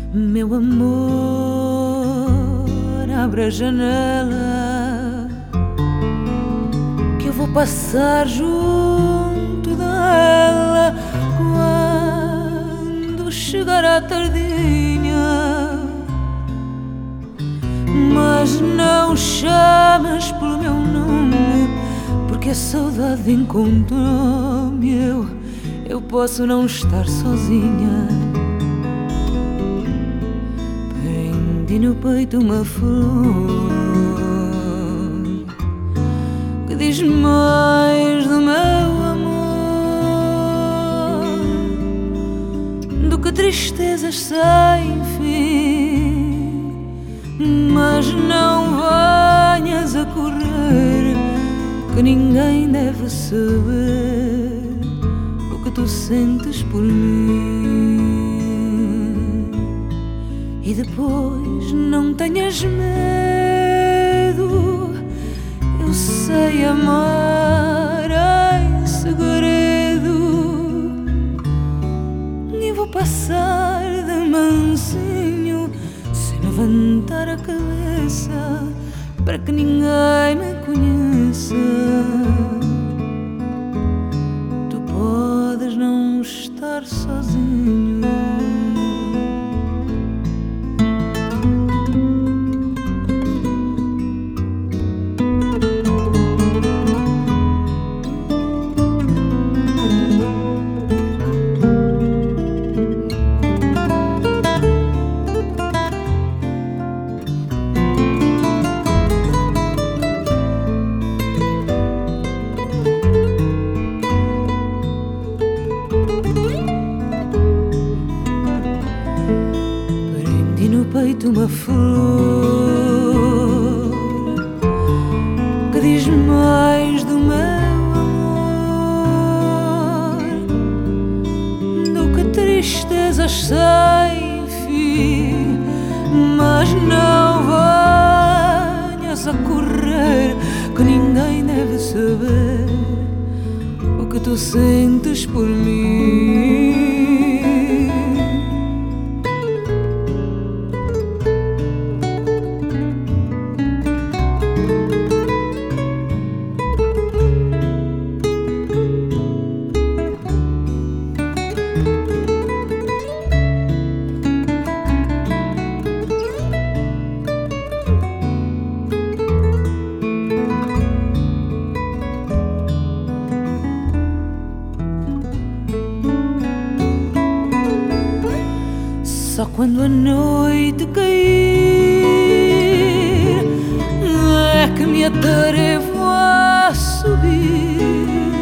Meu amor, abre a janela que eu vou passar junto dela quando chegar a tardinha. Mas não chames pelo meu nome, porque a saudade encontrou-me. Eu posso não estar sozinha. Prendi no peito uma flor que diz mais do meu amor do que tristezas sem fim. Mas não venhas a correr, que ninguém deve saber o que tu sentes por mim. E depois não tenhas medo, eu sei amar em segredo e vou passar de mansinho, sem levantar a cabeça, para que ninguém me conheça. Tu podes não estar sozinho. No peito uma flor que diz mais do meu amor do que tristezas sem fim. Mas não venhas a correr, que ninguém deve saber o que tu sentes por mim. Só quando a noite cair é que me atrevo a subir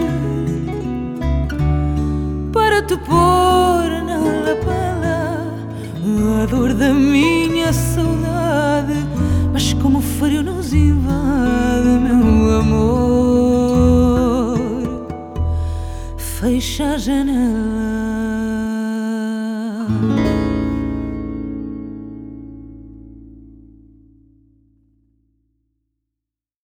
para te pôr na lapela a dor da minha saudade. Mas como o frio nos invade, meu amor, fecha a janela.